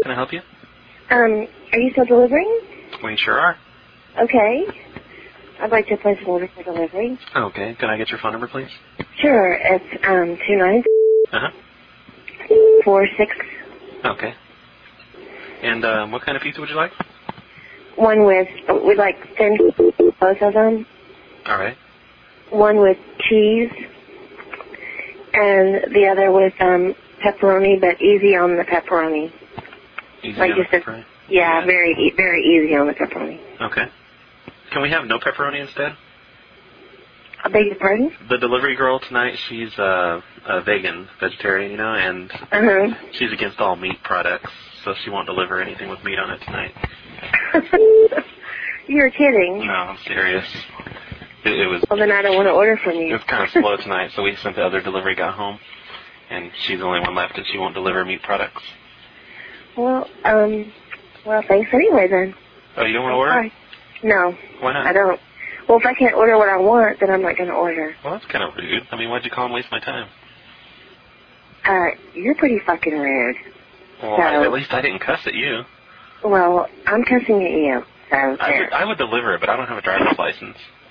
Can I help you? Are you still delivering? We sure are. Okay. I'd like to place an order for delivery. Okay. Can I get your phone number, please? Sure. It's 29 Uh-huh. 46. Okay. And what kind of pizza would you like? One we'd like thin, both of them. All right. One with cheese, and the other with pepperoni, but easy on the pepperoni. Easy like on just the pepperoni? Yeah, very easy on the pepperoni. Okay. Can we have no pepperoni instead? I beg your pardon? The delivery girl tonight, she's a vegetarian, and she's against all meat products, so she won't deliver anything with meat on it tonight. You're kidding. No, I'm serious. It was. Well, then I don't want to order from you. It was kind of slow tonight, so we sent the other delivery guy home, and she's the only one left, and she won't deliver meat products. Well, thanks anyway then. Oh, you don't want to order? Bye. No. Why not? I don't. Well, if I can't order what I want, then I'm not going to order. Well, that's kind of rude. I mean, why'd you call and waste my time? You're pretty fucking rude. Well, so, at least I didn't cuss at you. Well, I'm cussing at you. So I would deliver it, but I don't have a driver's license.